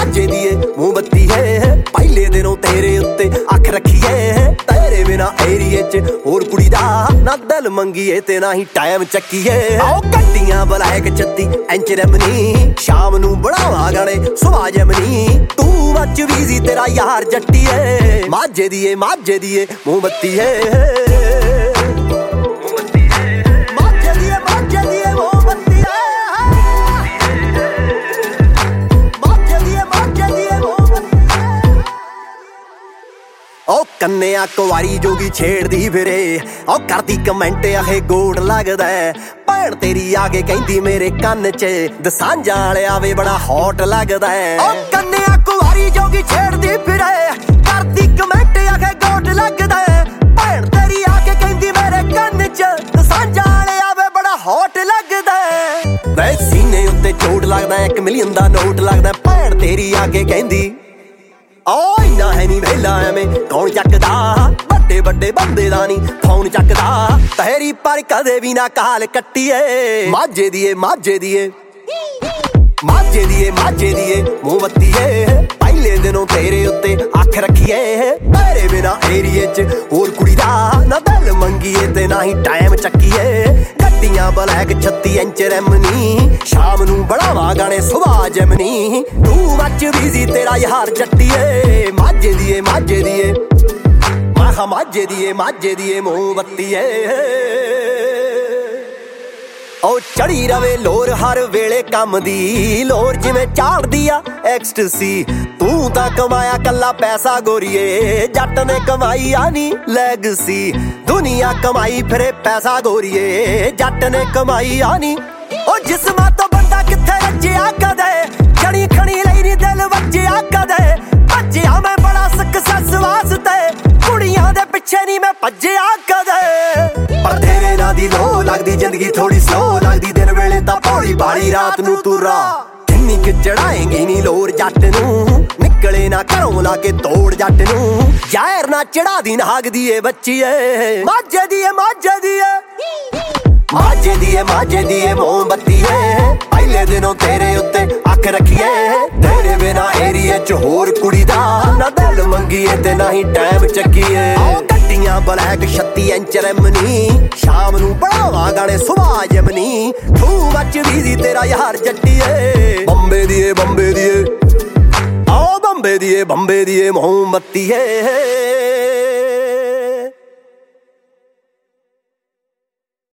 ਮਾਝੇ ਦੀ ਏ ਮੋਮਬੱਤੀ ਏ ਪਹਿਲੇ ਦਿਨੋਂ ਤੇਰੇ ਉੱਤੇ ਅੱਖ ਰੱਖੀਏ ਤੇਰੇ ਬਿਨਾ ਏਰੀਏ 'ਚ ਹੋਰ ਕੁੜੀ ਦਾ ਨਾ ਦਿਲ ਮੰਗੀਏ ਤੇ ਨਾ ਹੀ ਟਾਈਮ ਚੱਕੀਏ ਆਓ ਗੱਡੀਆਂ ਬਲੈਕ 36 ਇੰਚ ਰਮਨੀ ਸ਼ਾਮ ਨੂੰ ਬਣਾਵਾਂ ਗਾਣੇ ਸੁਭਾ ਜਮਨੀ ਤੂੰ ਬੱਚ ਵੀਜ਼ੀ ਤੇਰਾ ਯਾਰ ਜੱਟੀਏ ਮਾਝੇ ਦੀ ਏ ਮੋਮਬੱਤੀ ਏ ਉਹ ਕੰਨਿਆ ਕੁਵਾਰੀ ਜੋਗੀ ਛੇੜਦੀ ਫਿਰੇ ਉਹ ਕਰਦੀ ਕਮੈਂਟ ਆਹੇ ਗੋਡ ਲੱਗਦਾ ਭੈਣ ਤੇਰੀ ਆ ਕੇ ਕਹਿੰਦੀ ਮੇਰੇ ਕੰਨ 'ਚ ਦਸਾਂਝਾਂ ਵਾਲਿਆ ਵੇ ਬੜਾ ਹੌਟ ਲੱਗਦਾ ਉਹ ਕੰਨਿਆ ਕੁਵਾਰੀ ਜੋਗੀ ਛੇੜਦੀ ਫਿਰੇ ਕਰਦੀ ਕਮੈਂਟ ਆਹੇ ਗੋਡ ਲੱਗਦਾ ਭੈਣ ਤੇਰੀ ਆ ਕੇ ਕਹਿੰਦੀ ਮੇਰੇ ਕੰਨ 'ਚ ਦਸਾਂਝਾਂ ਵਾਲਿਆ ਵੇ ਬੜਾ ਹੌਟ ਲੱਗਦਾ ਵੈ ਸੀਨੇ ਉੱਤੇ ਚੋਟ ਲੱਗਦਾ 1 ਮਿਲੀਅਨ ਦਾ ਨੋਟ ਲੱਗਦਾ ਭੈਣ ਤੇਰੀ ਆ ਕੇ ਕਹਿੰਦੀ ਓ ਇੰਨਾ ਹੈ ਨੀ ਵੇਲਾ ਐਵੇਂ ਕੌਣ ਚੱਕਦਾ ਵੱਡੇ ਵੱਡੇ ਬੰਦੇ ਦਾ ਨੀ ਫੋਨ ਚੱਕਦਾ ਤੇਰੀ ਪਰ ਕਦੇ ਵੀ ਨਾ ਕਾਲ ਕੱਟੀਏ ਮਾਝੇ ਦੀ ਏ ਮੋਮਬੱਤੀ ਏ ਪਹਿਲੇ ਦਿਨੋਂ ਤੇਰੇ ਉੱਤੇ ਅੱਖ ਰੱਖੀਏ ਤੇਰੇ ਬਿਨਾ ਏਰੀਏ 'ਚ ਹੋਰ ਕੁੜੀ ਦਾ ਨਾ ਦਿਲ ਮੰਗੀਏ ਤੇ ਨਾ ਹੀ ਟਾਈਮ ਚੱਕੀਏ ਗੱਡੀਆਂ ਬਲੈਕ 36 ਇੰਚ ਰਮਨੀ ਸ਼ਾਮ ਨੂੰ ਬਣਾਵਾਂ ਗਾਣੇ ਸੁਭਾ ਜਮਨੀ ਤੂੰ ਬੱਚ ਵੀਜ਼ੀ ਤੇਰਾ ਯਾਰ ਜੱਟੀਏ ਮਾਝੇ ਦੀ ਏ ਮਾਝੇ ਦੀ ਏ ਮੋਮਬੱਤੀ ਏ ਉਹ ਚੜੀ ਰਵੇ ਲੋਰ ਹਰ ਵੇਲੇ ਕੰਮ ਦੀ ਲੋਰ ਜਿਵੇਂ ਚਾੜਦੀ ਆ ਐਕਸਟਸੀ ਤੂੰ ਤਾਂ ਕਮਾਇਆ ਕੱਲਾ ਪੈਸਾ ਗੋਰੀਏ ਜੱਟ ਨੇ ਕਮਾਈ ਆ ਨੀ ਲੈਗਸੀ ਦੁਨੀਆ ਕਮਾਈ ਫਿਰੇ ਪੈਸਾ ਗੋਰੀਏ ਜੱਟ ਨੇ ਕਮਾਈ ਆ ਨੀ ਉਹ ਜਿਸਮਾਂ ਤੋਂ ਬੰਦਾ ਕਿੱਥੇ ਰੱਜਿਆ ਕਦੇ ਛੜੀ ਖਣੀ ਲਈ ਨੀ ਦਿਲ ਵੱਜਿਆ ਕਦੇ ਭੱਜਿਆ ਮੈਂ ਬੜਾ ਸਕਸੈਸ ਵਾਸਤੇ ਕੁੜੀਆਂ ਦੇ ਪਿੱਛੇ ਨੀ ਮੈਂ ਭੱਜਿਆ ਕਦੇ ਪਰ ਤੇਰੇ ਨਾਂ ਦੀ ਲੋ ਲੱਗਦੀ ਜ਼ਿੰਦਗੀ ਥੋੜੀ ਸਲੋ ਲੱਗਦੀ ਦਿਨ ਵੇਲੇ ਤਾਂ ਭੋਲੀ ਭਾਲੀ ਰਾਤ ਨੂੰ ਤੁਰਾ ਕਿੰਨੀ ਕਿ ਚੜਾਏਂਗੀ ਨੀ ਲੋਰ ਜੱਟ ਨੂੰ ਨਿਕਲੇ ਨਾ ਘਰੋਂ ਲਾ ਕੇ ਤੋੜ ਜੱਟ ਨੂੰ ਜ਼ਹਿਰ ਨਾ ਚੜਾ ਦੀ ਨਾਗ ਦੀ ਏ ਬੱਚੀ ਏ ਮਾਝੇ ਦੀ ਏ ਮੋਮਬੱਤੀ ਏ ਪਹਿਲੇ ਦਿਨੋਂ ਤੇਰੇ ਉੱਤੇ ਅੱਖ ਰੱਖੀਏ ਤੇਰੇ ਬਿਨਾ ਏਰੀਏ 'ਚ ਹੋਰ ਕੁੜੀ ਦਾ ਨਾ ਦਿਲ ਮੰਗੀਏ ਤੇ ਨਾ ਹੀ ਟਾਈਮ ਚੱਕੀਏ ਗੱਡੀਆਂ ਬਲੈਕ 36 ਇੰਚ ਰਮਨੀ ਸ਼ਾਮ ਨੂੰ ਬਣਾਵਾਂ ਗਾਣੇ ਸੁਭਾ ਜਮਨੀ ਤੂੰ ਬੱਚ ਵੀਜ਼ੀ ਤੇਰਾ ਯਾਰ ਜੱਟੀਏ ਬੰਬੇ ਦੀ ਏ ਮੋਮਬੱਤੀ ਏ